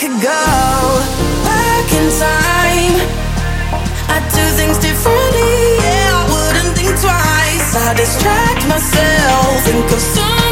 could go back in time, I'd do things differently, yeah, I wouldn't think twice. I distract myself, think of some